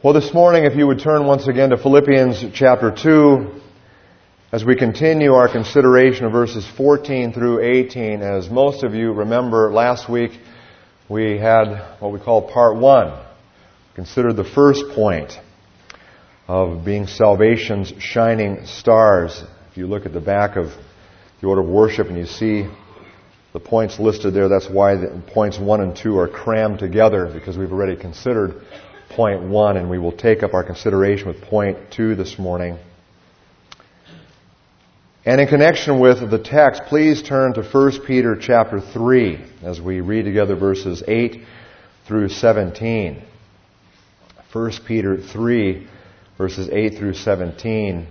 Well, this morning, if you would turn once again to Philippians chapter 2, as we continue our consideration of verses 14 through 18. As most of you remember, last week we had what we call part 1. Considered the first point of being salvation's shining stars. If you look at the back of the order of worship and you see the points listed there, that's why the points 1 and 2 are crammed together, because we've already considered point 1, and we will take up our consideration with point 2 this morning. And in connection with the text, please turn to 1 Peter chapter 3 as we read together verses 8 through 17. 1 Peter 3, verses 8 through 17.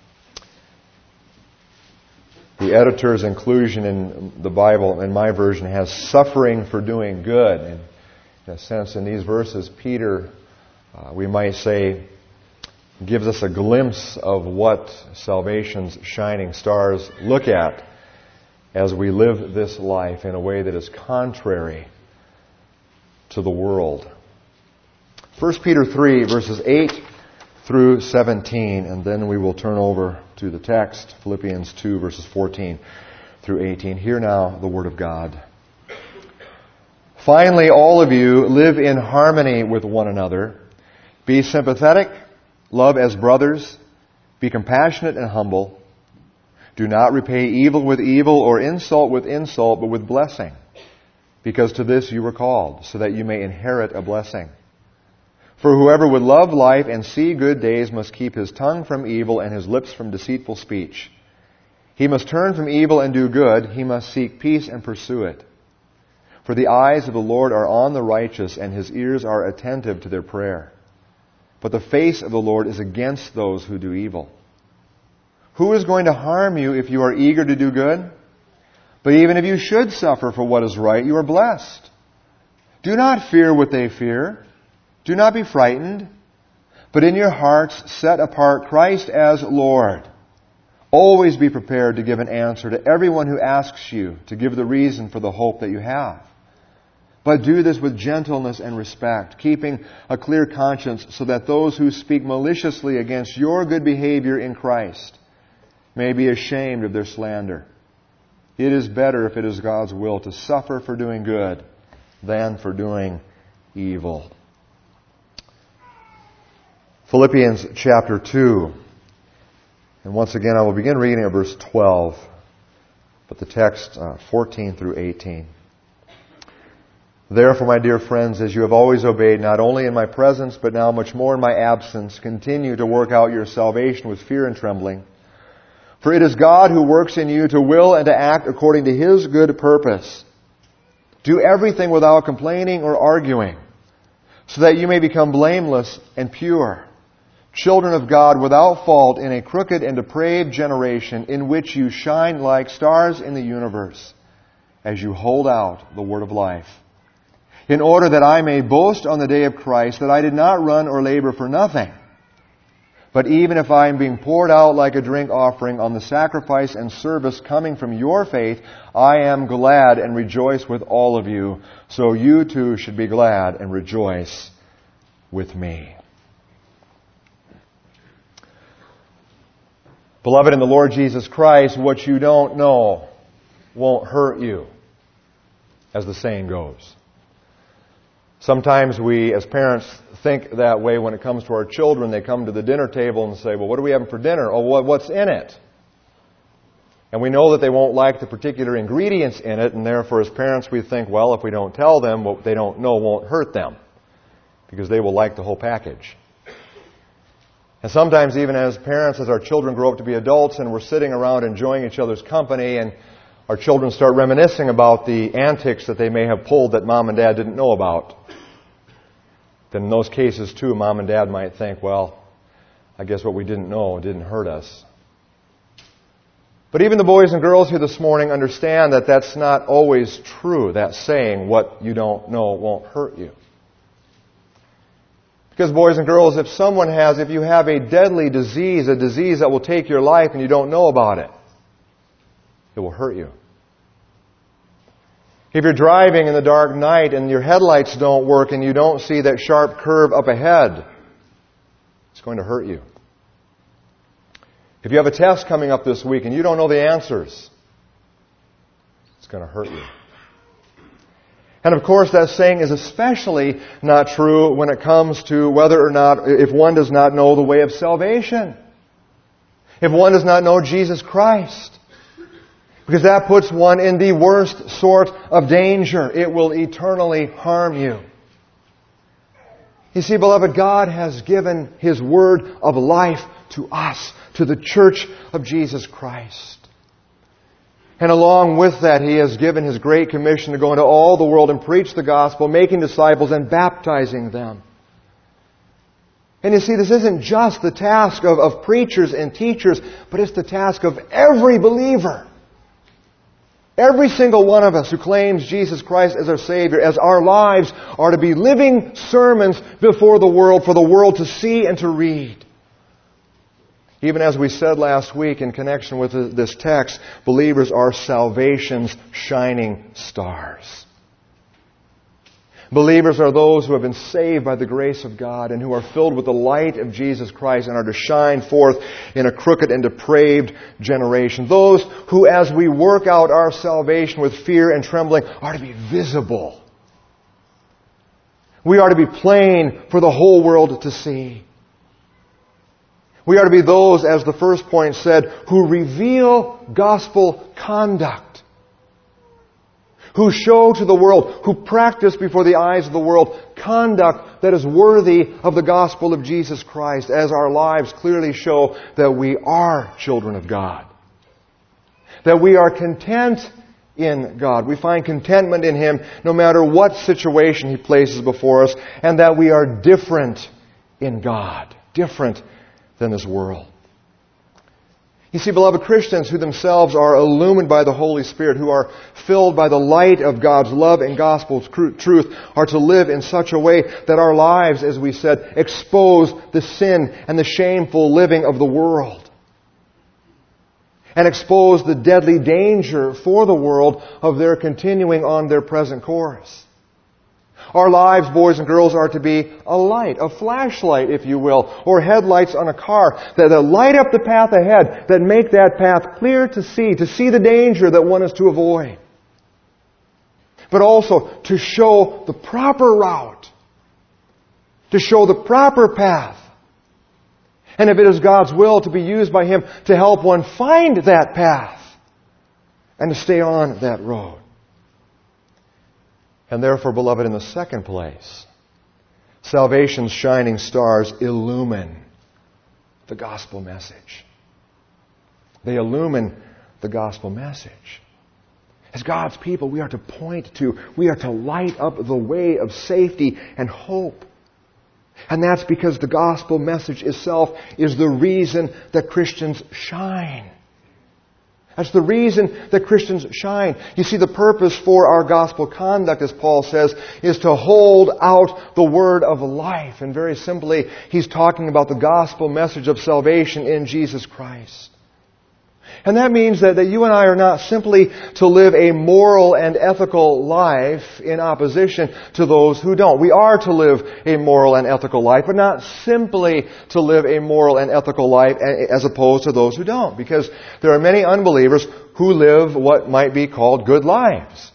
The editor's inclusion in the Bible, in my version, has suffering for doing good. And in a sense, in these verses, Peter, we might say, gives us a glimpse of what salvation's shining stars look at as we live this life in a way that is contrary to the world. 1 Peter 3, verses 8 through 17, and then we will turn over to the text, Philippians 2, verses 14 through 18. Hear now the Word of God. Finally, all of you live in harmony with one another. Be sympathetic, love as brothers, be compassionate and humble. Do not repay evil with evil or insult with insult, but with blessing, because to this you were called, so that you may inherit a blessing. For whoever would love life and see good days must keep his tongue from evil and his lips from deceitful speech. He must turn from evil and do good. He must seek peace and pursue it. For the eyes of the Lord are on the righteous, and His ears are attentive to their prayer. But the face of the Lord is against those who do evil. Who is going to harm you if you are eager to do good? But even if you should suffer for what is right, you are blessed. Do not fear what they fear. Do not be frightened. But in your hearts set apart Christ as Lord. Always be prepared to give an answer to everyone who asks you to give the reason for the hope that you have. But do this with gentleness and respect, keeping a clear conscience, so that those who speak maliciously against your good behavior in Christ may be ashamed of their slander. It is better, if it is God's will, to suffer for doing good than for doing evil. Philippians chapter 2. And once again, I will begin reading at verse 12, but the text 14 through 18. Therefore, my dear friends, as you have always obeyed, not only in my presence, but now much more in my absence, continue to work out your salvation with fear and trembling. For it is God who works in you to will and to act according to His good purpose. Do everything without complaining or arguing, so that you may become blameless and pure, children of God without fault in a crooked and depraved generation, in which you shine like stars in the universe, as you hold out the word of life. In order that I may boast on the day of Christ that I did not run or labor for nothing. But even if I am being poured out like a drink offering on the sacrifice and service coming from your faith, I am glad and rejoice with all of you. So you too should be glad and rejoice with me. Beloved in the Lord Jesus Christ, what you don't know won't hurt you, as the saying goes. Sometimes we, as parents, think that way when it comes to our children. They come to the dinner table and say, well, what are we having for dinner? Oh, what's in it? And we know that they won't like the particular ingredients in it, and therefore as parents we think, well, if we don't tell them, what they don't know won't hurt them, because they will like the whole package. And sometimes even as parents, as our children grow up to be adults and we're sitting around enjoying each other's company, and our children start reminiscing about the antics that they may have pulled that mom and dad didn't know about, then in those cases too, mom and dad might think, well, I guess what we didn't know didn't hurt us. But even the boys and girls here this morning understand that that's not always true, that saying, what you don't know won't hurt you. Because boys and girls, if you have a deadly disease, a disease that will take your life and you don't know about it, it will hurt you. If you're driving in the dark night and your headlights don't work and you don't see that sharp curve up ahead, It's going to hurt you. If you have a test coming up this week and you don't know the answers, it's going to hurt you. And of course, that saying is especially not true when it comes to whether or not, if one does not know the way of salvation. If one does not know Jesus Christ. Because that puts one in the worst sort of danger. It will eternally harm you. You see, beloved, God has given His word of life to us, to the church of Jesus Christ. And along with that, He has given His great commission to go into all the world and preach the gospel, making disciples and baptizing them. And you see, this isn't just the task of preachers and teachers, but it's the task of every believer. Every single one of us who claims Jesus Christ as our Savior, as our lives are to be living sermons before the world, for the world to see and to read. Even as we said last week in connection with this text, believers are salvation's shining stars. Believers are those who have been saved by the grace of God and who are filled with the light of Jesus Christ and are to shine forth in a crooked and depraved generation. Those who, as we work out our salvation with fear and trembling, are to be visible. We are to be plain for the whole world to see. We are to be those, as the first point said, who reveal gospel conduct. Who show to the world, who practice before the eyes of the world, conduct that is worthy of the gospel of Jesus Christ, as our lives clearly show that we are children of God. That we are content in God. We find contentment in Him no matter what situation He places before us, and that we are different in God. Different than this world. You see, beloved, Christians who themselves are illumined by the Holy Spirit, who are filled by the light of God's love and gospel truth, are to live in such a way that our lives, as we said, expose the sin and the shameful living of the world. And expose the deadly danger for the world of their continuing on their present course. Our lives, boys and girls, are to be a light, a flashlight, if you will, or headlights on a car that light up the path ahead, that make that path clear to see the danger that one is to avoid. But also to show the proper route, to show the proper path. And if it is God's will, to be used by Him to help one find that path and to stay on that road. And therefore, beloved, in the second place, salvation's shining stars illumine the gospel message. They illumine the gospel message. As God's people, we are to point to, we are to light up the way of safety and hope. And that's because the gospel message itself is the reason that Christians shine. That's the reason that Christians shine. You see, the purpose for our gospel conduct, as Paul says, is to hold out the word of life. And very simply, he's talking about the gospel message of salvation in Jesus Christ. And that means that you and I are not simply to live a moral and ethical life in opposition to those who don't. We are to live a moral and ethical life, but not simply to live a moral and ethical life as opposed to those who don't. Because there are many unbelievers who live what might be called good lives.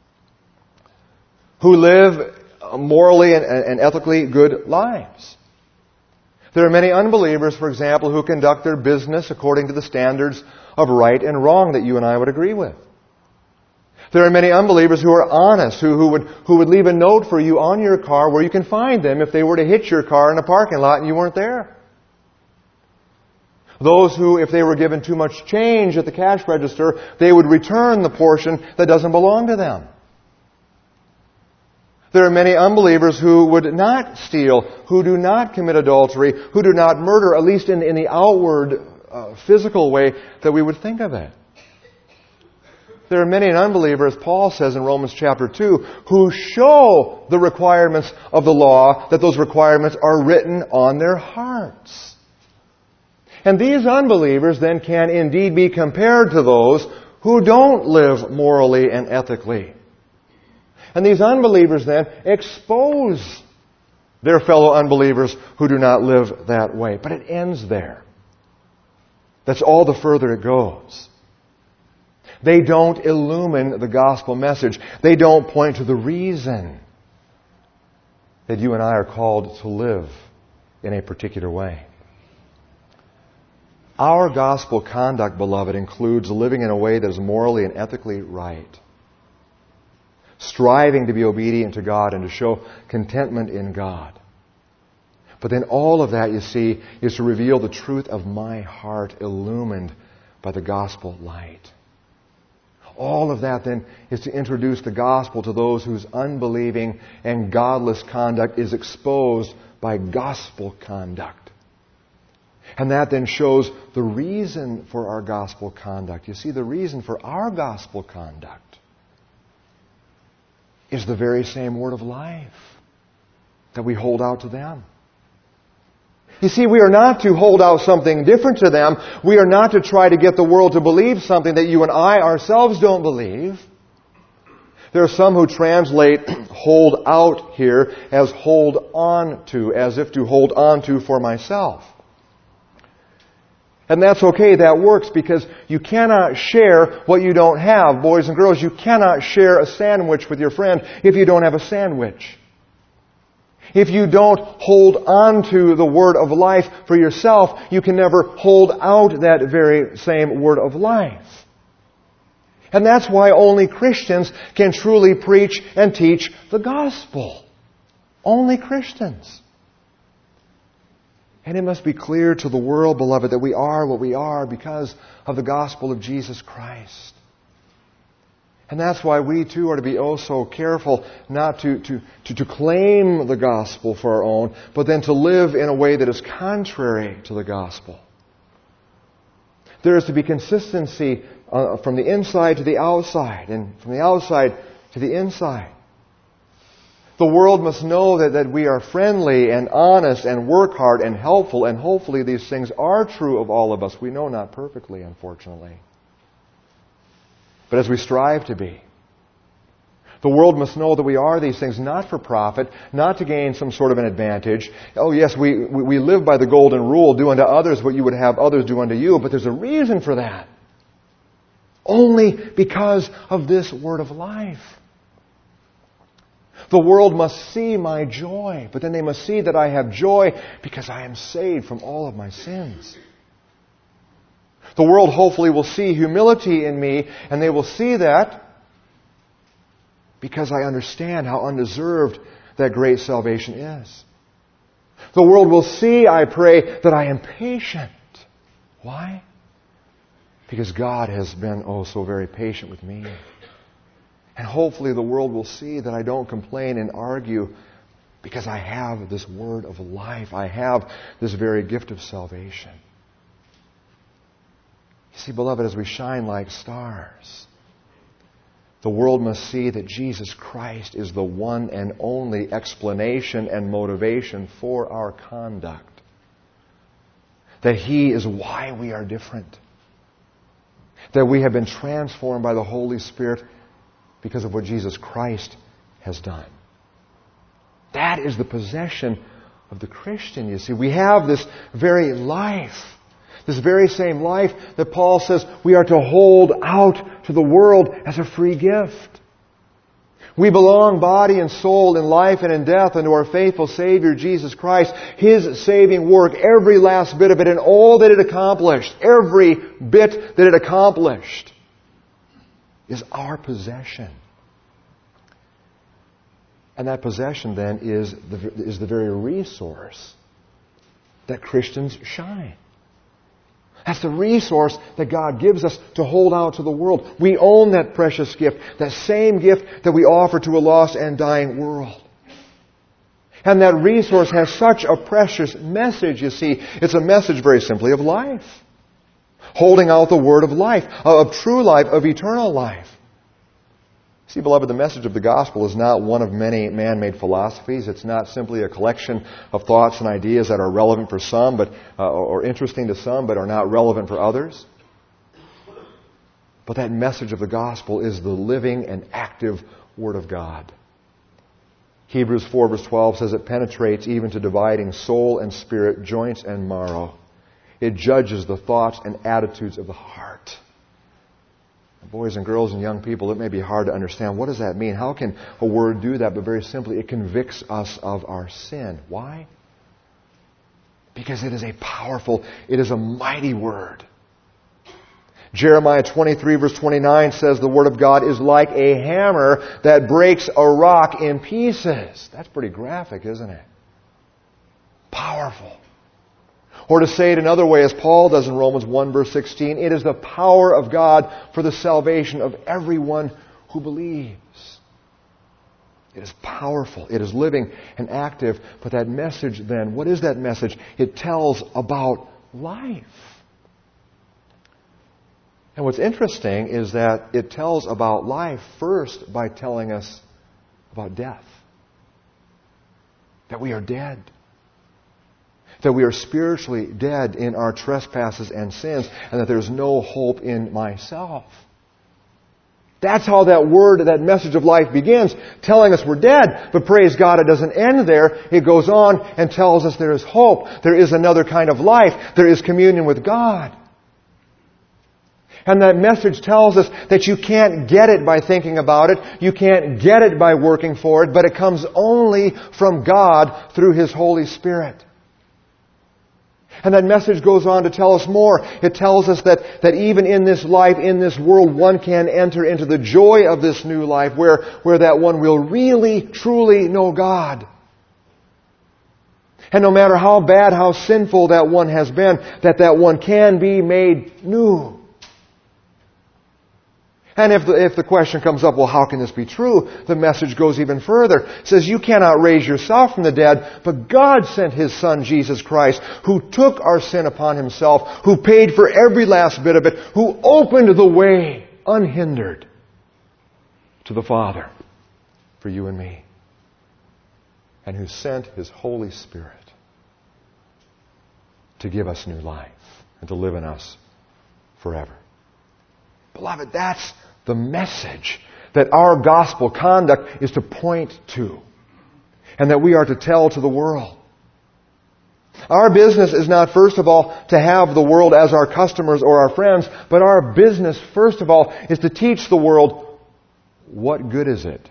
Who live morally and ethically good lives. There are many unbelievers, for example, who conduct their business according to the standards of right and wrong that you and I would agree with. There are many unbelievers who are honest, who would leave a note for you on your car where you can find them if they were to hit your car in a parking lot and you weren't there. Those who, if they were given too much change at the cash register, they would return the portion that doesn't belong to them. There are many unbelievers who would not steal, who do not commit adultery, who do not murder, at least in the outward physical way that we would think of it. There are many unbelievers, Paul says in Romans chapter 2, who show the requirements of the law, that those requirements are written on their hearts. And these unbelievers then can indeed be compared to those who don't live morally and ethically. And these unbelievers then expose their fellow unbelievers who do not live that way. But it ends there. That's all the further it goes. They don't illumine the gospel message. They don't point to the reason that you and I are called to live in a particular way. Our gospel conduct, beloved, includes living in a way that is morally and ethically right. Striving to be obedient to God and to show contentment in God. But then all of that, you see, is to reveal the truth of my heart illumined by the gospel light. All of that then is to introduce the gospel to those whose unbelieving and godless conduct is exposed by gospel conduct. And that then shows the reason for our gospel conduct. You see, the reason for our gospel conduct is the very same word of life that we hold out to them. You see, we are not to hold out something different to them. We are not to try to get the world to believe something that you and I ourselves don't believe. There are some who translate hold out here as hold on to, as if to hold on to for myself. And that's okay, that works, because you cannot share what you don't have. Boys and girls, you cannot share a sandwich with your friend if you don't have a sandwich. If you don't hold on to the word of life for yourself, you can never hold out that very same word of life. And that's why only Christians can truly preach and teach the gospel. Only Christians. And it must be clear to the world, beloved, that we are what we are because of the gospel of Jesus Christ. And that's why we too are to be oh so careful not to claim the gospel for our own, but then to live in a way that is contrary to the gospel. There is to be consistency from the inside to the outside, and from the outside to the inside. The world must know that we are friendly and honest and work hard and helpful, and hopefully these things are true of all of us. We know not perfectly, unfortunately. But as we strive to be, the world must know that we are these things not for profit, not to gain some sort of an advantage. Oh yes, we live by the golden rule, do unto others what you would have others do unto you, but there's a reason for that. Only because of this word of life. The world must see my joy, but then they must see that I have joy because I am saved from all of my sins. The world hopefully will see humility in me, and they will see that because I understand how undeserved that great salvation is. The world will see, I pray, that I am patient. Why? Because God has been oh so very patient with me. And hopefully the world will see that I don't complain and argue because I have this word of life. I have this very gift of salvation. You see, beloved, as we shine like stars, the world must see that Jesus Christ is the one and only explanation and motivation for our conduct. That He is why we are different. That we have been transformed by the Holy Spirit because of what Jesus Christ has done. That is the possession of the Christian, you see. We have this very life. This very same life that Paul says we are to hold out to the world as a free gift. We belong body and soul in life and in death unto our faithful Savior Jesus Christ. His saving work, every last bit of it and all that it accomplished, every bit that it accomplished is our possession. And that possession then is the very resource that Christians shine. That's the resource that God gives us to hold out to the world. We own that precious gift, that same gift that we offer to a lost and dying world. And that resource has such a precious message, you see. It's a message very simply of life. Holding out the word of life, of true life, of eternal life. See, beloved, the message of the gospel is not one of many man-made philosophies. It's not simply a collection of thoughts and ideas that are relevant for some, or interesting to some, but are not relevant for others. But that message of the gospel is the living and active Word of God. Hebrews 4 verse 12 says it penetrates even to dividing soul and spirit, joints and marrow. It judges the thoughts and attitudes of the heart. Boys and girls and young people, it may be hard to understand. What does that mean? How can a word do that? But very simply, it convicts us of our sin. Why? Because it is a powerful, it is a mighty word. Jeremiah 23 verse 29 says the Word of God is like a hammer that breaks a rock in pieces. That's pretty graphic, isn't it? Powerful. Or to say it another way, as Paul does in Romans 1 verse 16, it is the power of God for the salvation of everyone who believes. It is powerful. It is living and active. But that message then, what is that message? It tells about life. And what's interesting is that it tells about life first by telling us about death. That we are dead. That we are spiritually dead in our trespasses and sins, and that there's no hope in myself. That's how that word, that message of life begins, telling us we're dead. But praise God, it doesn't end there. It goes on and tells us there is hope. There is another kind of life. There is communion with God. And that message tells us that you can't get it by thinking about it. You can't get it by working for it, but it comes only from God through His Holy Spirit. And that message goes on to tell us more. It tells us that even in this life, in this world, one can enter into the joy of this new life where that one will really, truly know God. And no matter how bad, how sinful that one has been, that one can be made new. And if the question comes up, well, how can this be true? The message goes even further. It says, you cannot raise yourself from the dead, but God sent His Son, Jesus Christ, who took our sin upon Himself, who paid for every last bit of it, who opened the way, unhindered, to the Father for you and me, and who sent His Holy Spirit to give us new life and to live in us forever. Beloved, that's the message that our gospel conduct is to point to and that we are to tell to the world. Our business is not, first of all, to have the world as our customers or our friends, but our business, first of all, is to teach the world what good is it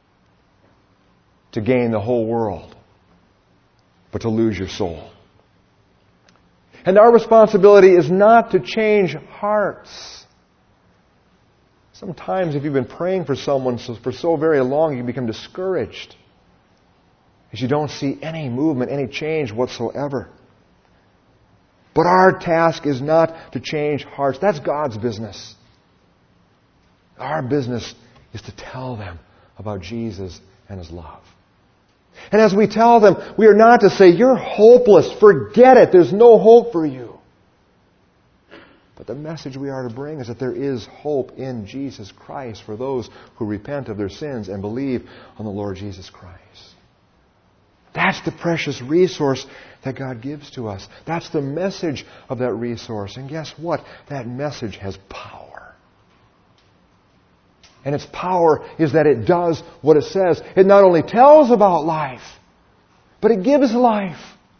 to gain the whole world, but to lose your soul. And our responsibility is not to change hearts. Sometimes if you've been praying for someone for so very long, you become discouraged as you don't see any movement, any change whatsoever. But our task is not to change hearts. That's God's business. Our business is to tell them about Jesus and His love. And as we tell them, we are not to say, you're hopeless, forget it, there's no hope for you. But the message we are to bring is that there is hope in Jesus Christ for those who repent of their sins and believe on the Lord Jesus Christ. That's the precious resource that God gives to us. That's the message of that resource. And guess what? That message has power. And its power is that it does what it says. It not only tells about life, but it gives life.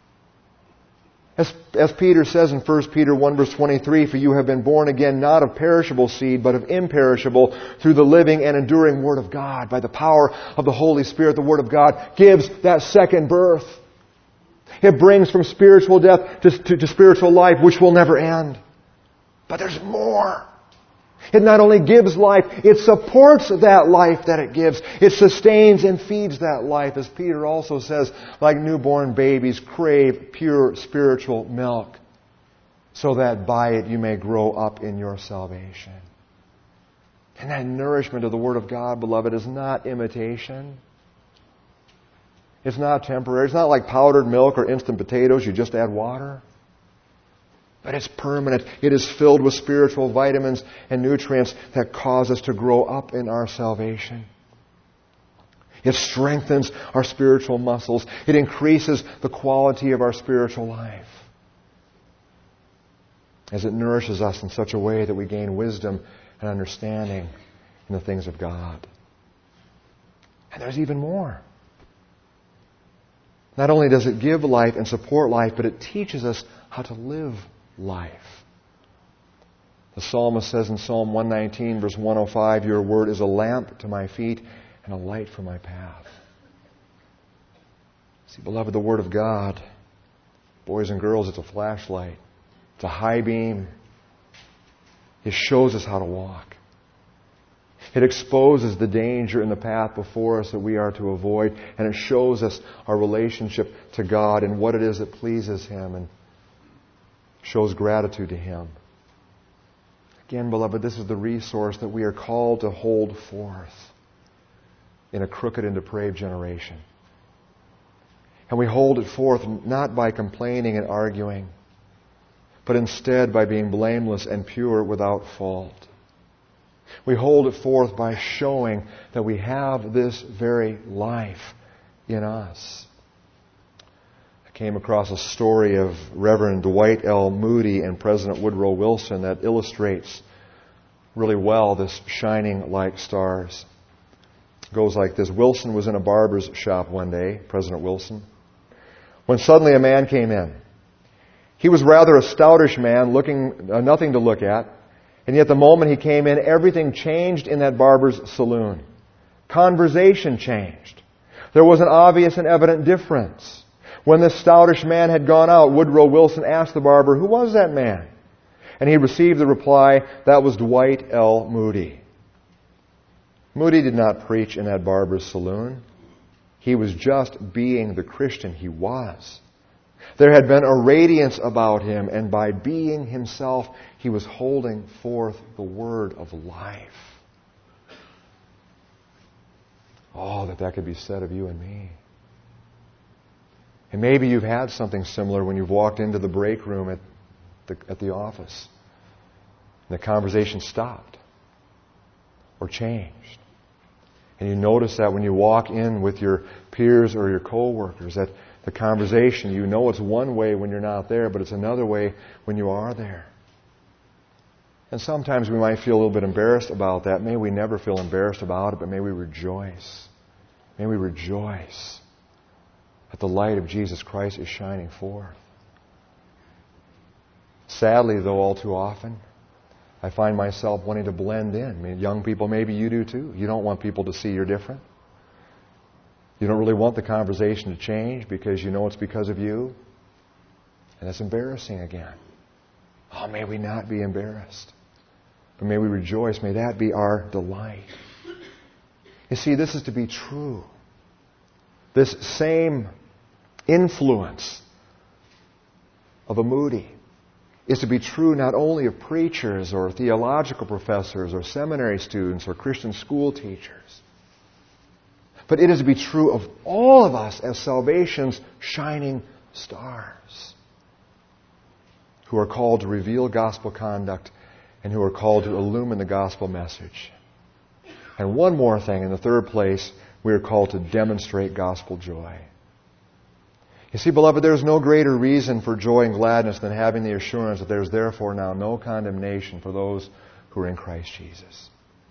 As Peter says in 1 Peter 1 verse 23, for you have been born again not of perishable seed, but of imperishable, through the living and enduring Word of God. By the power of the Holy Spirit, the Word of God gives that second birth. It brings from spiritual death to spiritual life, which will never end. But there's more. It not only gives life, it supports that life that it gives. It sustains and feeds that life. As Peter also says, like newborn babies crave pure spiritual milk, so that by it you may grow up in your salvation. And that nourishment of the Word of God, beloved, is not imitation. It's not temporary. It's not like powdered milk or instant potatoes. You just add water. But it's permanent. It is filled with spiritual vitamins and nutrients that cause us to grow up in our salvation. It strengthens our spiritual muscles. It increases the quality of our spiritual life, as it nourishes us in such a way that we gain wisdom and understanding in the things of God. And there's even more. Not only does it give life and support life, but it teaches us how to live life. The psalmist says in Psalm 119, verse 105, Your word is a lamp to my feet and a light for my path. See, beloved, the Word of God, boys and girls, it's a flashlight. It's a high beam. It shows us how to walk. It exposes the danger in the path before us that we are to avoid, and it shows us our relationship to God and what it is that pleases Him and shows gratitude to Him. Again, beloved, this is the resource that we are called to hold forth in a crooked and depraved generation. And we hold it forth not by complaining and arguing, but instead by being blameless and pure without fault. We hold it forth by showing that we have this very life in us. I came across a story of Reverend Dwight L. Moody and President Woodrow Wilson that illustrates really well this shining like stars. It goes like this. Wilson was in a barber's shop one day, President Wilson, when suddenly a man came in. He was rather a stoutish man, looking nothing to look at. And yet the moment he came in, everything changed in that barber's saloon. Conversation changed. There was an obvious and evident difference. When this stoutish man had gone out, Woodrow Wilson asked the barber, who was that man? And he received the reply, that was Dwight L. Moody. Moody did not preach in that barber's saloon. He was just being the Christian he was. There had been a radiance about him, and by being himself, he was holding forth the word of life. Oh, that could be said of you and me. And maybe you've had something similar when you've walked into the break room at the office. And the conversation stopped or changed. And you notice that when you walk in with your peers or your co-workers, that the conversation, you know it's one way when you're not there, but it's another way when you are there. And sometimes we might feel a little bit embarrassed about that. May we never feel embarrassed about it, but may we rejoice. May we rejoice that the light of Jesus Christ is shining forth. Sadly, though, all too often, I find myself wanting to blend in. I mean, young people, maybe you do too. You don't want people to see you're different. You don't really want the conversation to change because you know it's because of you. And it's embarrassing again. Oh, may we not be embarrassed. But may we rejoice. May that be our delight. You see, this is to be true. This same influence of a Moody is to be true not only of preachers or theological professors or seminary students or Christian school teachers, but it is to be true of all of us as salvation's shining stars who are called to reveal gospel conduct and who are called to illumine the gospel message. And one more thing, in the third place, we are called to demonstrate gospel joy. You see, beloved, there is no greater reason for joy and gladness than having the assurance that there is therefore now no condemnation for those who are in Christ Jesus.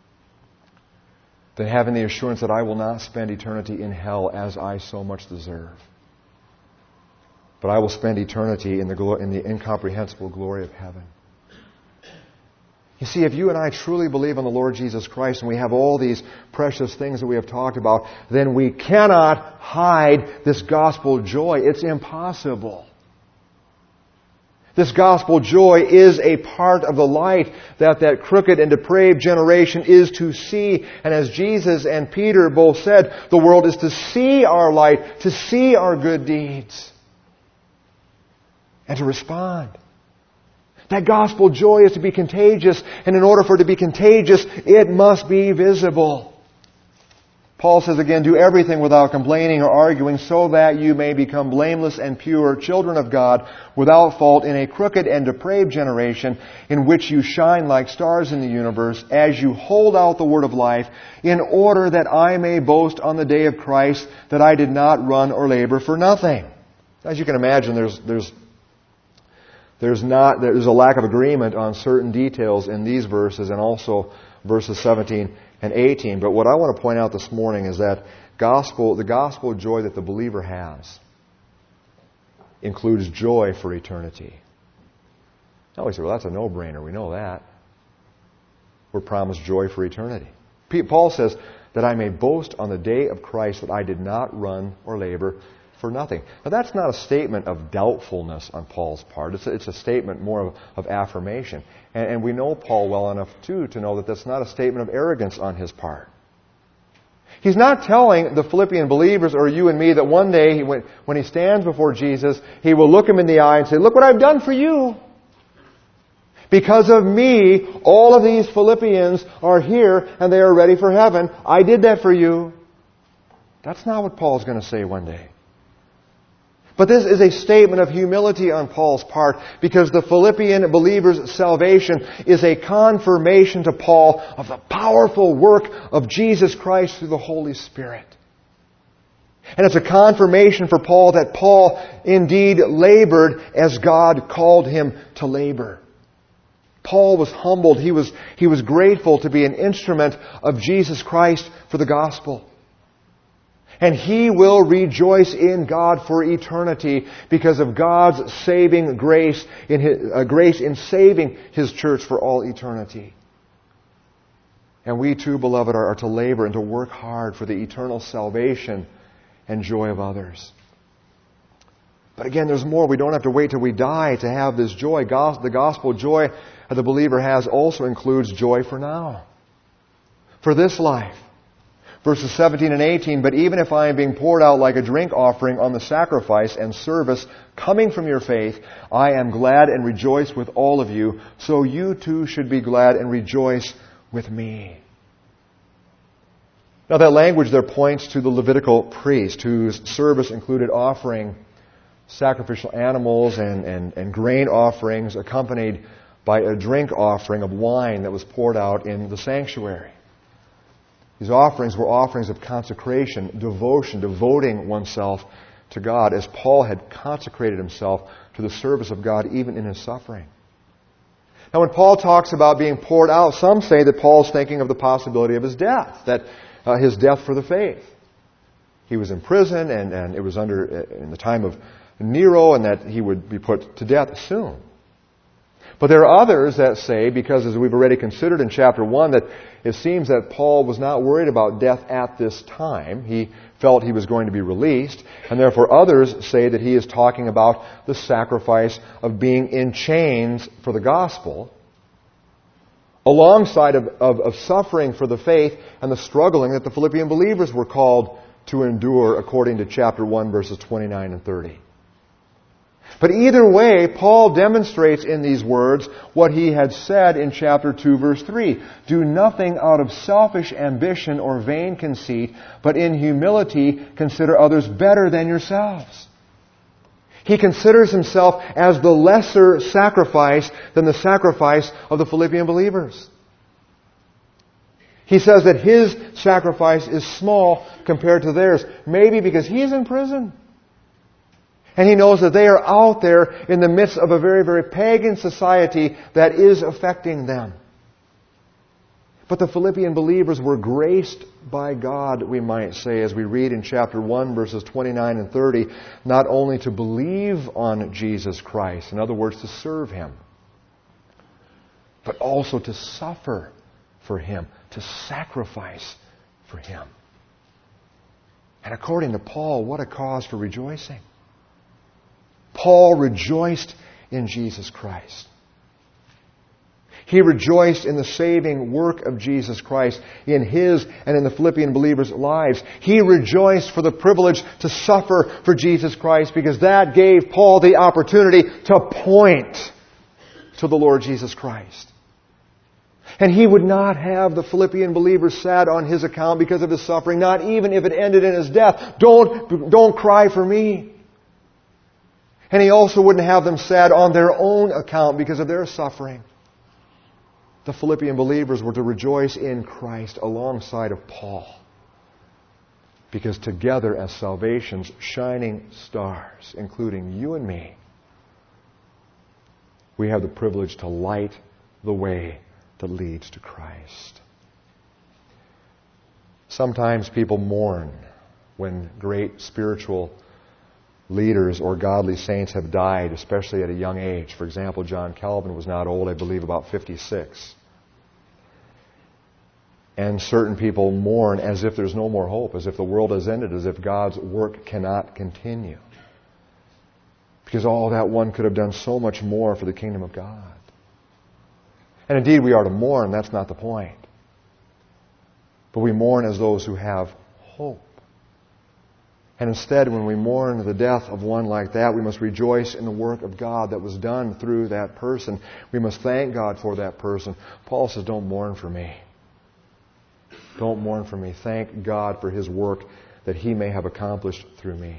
Than having the assurance that I will not spend eternity in hell as I so much deserve. But I will spend eternity in the incomprehensible glory of heaven. You see, if you and I truly believe on the Lord Jesus Christ and we have all these precious things that we have talked about, then we cannot hide this gospel joy. It's impossible. This gospel joy is a part of the light that crooked and depraved generation is to see. And as Jesus and Peter both said, the world is to see our light, to see our good deeds, and to respond. That gospel joy is to be contagious, and in order for it to be contagious, it must be visible. Paul says again, do everything without complaining or arguing so that you may become blameless and pure, children of God, without fault in a crooked and depraved generation in which you shine like stars in the universe as you hold out the word of life in order that I may boast on the day of Christ that I did not run or labor for nothing. As you can imagine, there's a lack of agreement on certain details in these verses and also verses 17 and 18. But what I want to point out this morning is that the gospel joy that the believer has includes joy for eternity. Now we say, well, that's a no-brainer. We know that. We're promised joy for eternity. Paul says that I may boast on the day of Christ that I did not run or labor for nothing. Now that's not a statement of doubtfulness on Paul's part. It's a statement more of affirmation. And we know Paul well enough, too, to know that that's not a statement of arrogance on his part. He's not telling the Philippian believers or you and me that one day when he stands before Jesus, he will look him in the eye and say, look what I've done for you. Because of me, all of these Philippians are here and they are ready for heaven. I did that for you. That's not what Paul's going to say one day. But this is a statement of humility on Paul's part because the Philippian believers' salvation is a confirmation to Paul of the powerful work of Jesus Christ through the Holy Spirit. And it's a confirmation for Paul that Paul indeed labored as God called him to labor. Paul was humbled. He was grateful to be an instrument of Jesus Christ for the gospel. And he will rejoice in God for eternity because of God's saving grace in saving His church for all eternity. And we too, beloved, are to labor and to work hard for the eternal salvation and joy of others. But again, there's more. We don't have to wait till we die to have this joy. The gospel joy that the believer has also includes joy for now. For this life. Verses 17 and 18, but even if I am being poured out like a drink offering on the sacrifice and service coming from your faith, I am glad and rejoice with all of you, so you too should be glad and rejoice with me. Now that language there points to the Levitical priest, whose service included offering sacrificial animals and grain offerings accompanied by a drink offering of wine that was poured out in the sanctuary. These offerings were offerings of consecration, devotion, devoting oneself to God, as Paul had consecrated himself to the service of God even in his suffering. Now when Paul talks about being poured out, some say that Paul's thinking of the possibility of his death, that his death for the faith. He was in prison and it was in the time of Nero, and that he would be put to death soon. But there are others that say, because as we've already considered in chapter 1, that it seems that Paul was not worried about death at this time. He felt he was going to be released. And therefore others say that he is talking about the sacrifice of being in chains for the gospel, alongside of suffering for the faith and the struggling that the Philippian believers were called to endure according to chapter 1, verses 29 and 30. But either way, Paul demonstrates in these words what he had said in chapter 2, verse 3. Do nothing out of selfish ambition or vain conceit, but in humility consider others better than yourselves. He considers himself as the lesser sacrifice than the sacrifice of the Philippian believers. He says that his sacrifice is small compared to theirs, maybe because he's in prison. And he knows that they are out there in the midst of a very, very pagan society that is affecting them. But the Philippian believers were graced by God, we might say, as we read in chapter 1, verses 29 and 30, not only to believe on Jesus Christ, in other words, to serve Him, but also to suffer for Him, to sacrifice for Him. And according to Paul, what a cause for rejoicing. Paul rejoiced in Jesus Christ. He rejoiced in the saving work of Jesus Christ in his and in the Philippian believers' lives. He rejoiced for the privilege to suffer for Jesus Christ because that gave Paul the opportunity to point to the Lord Jesus Christ. And he would not have the Philippian believers sad on his account because of his suffering, not even if it ended in his death. Don't cry for me. And he also wouldn't have them sad on their own account because of their suffering. The Philippian believers were to rejoice in Christ alongside of Paul. Because together as salvation's shining stars, including you and me, we have the privilege to light the way that leads to Christ. Sometimes people mourn when great spiritual leaders or godly saints have died, especially at a young age. For example, John Calvin was not old, I believe about 56. And certain people mourn as if there's no more hope, as if the world has ended, as if God's work cannot continue. Because all that one could have done so much more for the kingdom of God. And indeed we are to mourn, that's not the point. But we mourn as those who have hope. And instead, when we mourn the death of one like that, we must rejoice in the work of God that was done through that person. We must thank God for that person. Paul says, don't mourn for me. Don't mourn for me. Thank God for His work that He may have accomplished through me.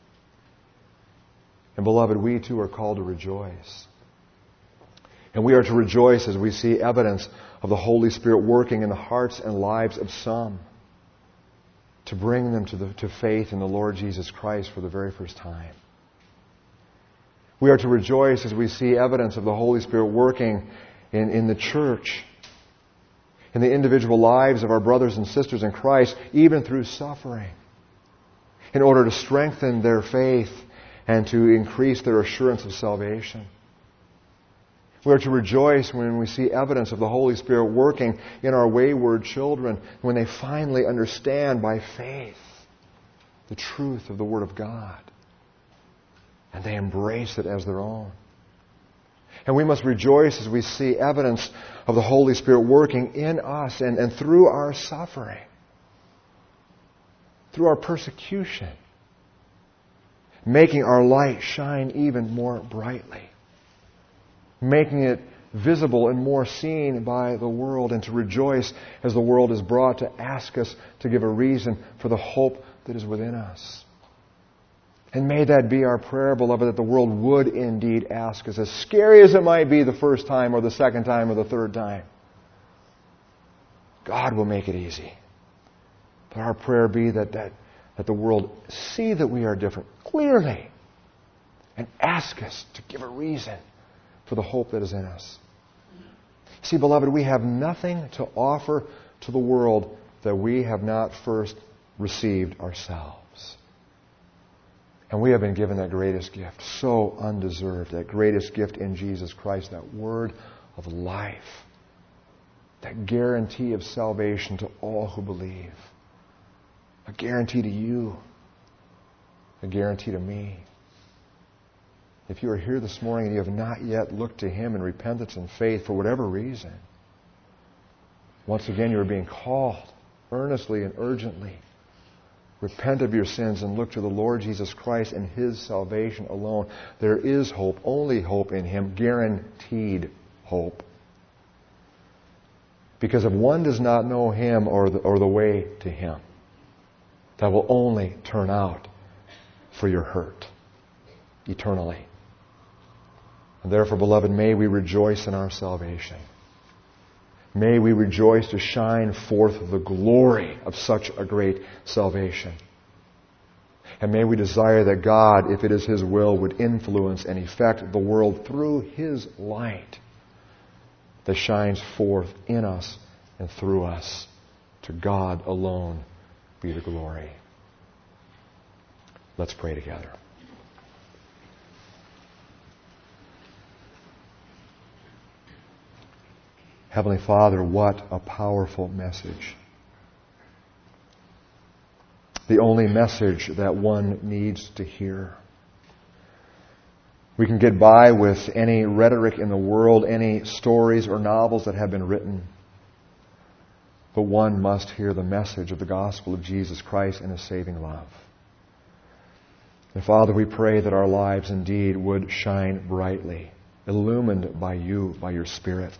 And beloved, we too are called to rejoice. And we are to rejoice as we see evidence of the Holy Spirit working in the hearts and lives of some to bring them to faith in the Lord Jesus Christ for the very first time. We are to rejoice as we see evidence of the Holy Spirit working in the church, in the individual lives of our brothers and sisters in Christ, even through suffering, in order to strengthen their faith and to increase their assurance of salvation. We are to rejoice when we see evidence of the Holy Spirit working in our wayward children, when they finally understand by faith the truth of the Word of God, and they embrace it as their own. And we must rejoice as we see evidence of the Holy Spirit working in us and through our suffering, through our persecution, making our light shine even more brightly, making it visible and more seen by the world, and to rejoice as the world is brought to ask us to give a reason for the hope that is within us. And may that be our prayer, beloved, that the world would indeed ask us, as scary as it might be the first time or the second time or the third time. God will make it easy. But our prayer be that the world see that we are different clearly and ask us to give a reason for the hope that is in us. See, beloved, we have nothing to offer to the world that we have not first received ourselves. And we have been given that greatest gift, so undeserved, that greatest gift in Jesus Christ, that word of life, that guarantee of salvation to all who believe, a guarantee to you, a guarantee to me. If you are here this morning and you have not yet looked to Him in repentance and faith for whatever reason, once again you are being called earnestly and urgently. Repent of your sins and look to the Lord Jesus Christ and His salvation alone. There is hope, only hope in Him, guaranteed hope. Because if one does not know Him or the way to Him, that will only turn out for your hurt eternally. And therefore, beloved, may we rejoice in our salvation. May we rejoice to shine forth the glory of such a great salvation. And may we desire that God, if it is His will, would influence and affect the world through His light that shines forth in us and through us. To God alone be the glory. Let's pray together. Heavenly Father, what a powerful message. The only message that one needs to hear. We can get by with any rhetoric in the world, any stories or novels that have been written. But one must hear the message of the gospel of Jesus Christ and His saving love. And Father, we pray that our lives indeed would shine brightly, illumined by You, by Your Spirit.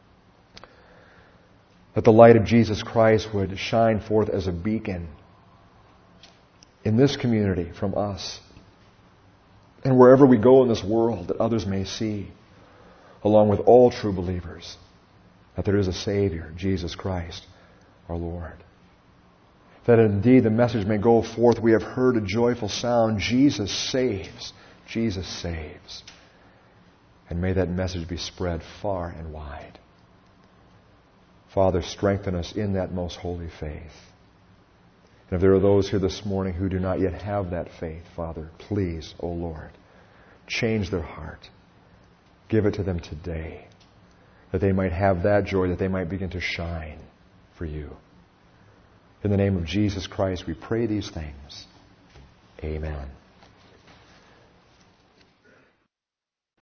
That the light of Jesus Christ would shine forth as a beacon in this community from us. And wherever we go in this world, that others may see, along with all true believers, that there is a Savior, Jesus Christ, our Lord. That indeed the message may go forth, we have heard a joyful sound, Jesus saves, Jesus saves. And may that message be spread far and wide. Father, strengthen us in that most holy faith. And if there are those here this morning who do not yet have that faith, Father, please, O Lord, change their heart. Give it to them today, that they might have that joy, that they might begin to shine for you. In the name of Jesus Christ, we pray these things. Amen.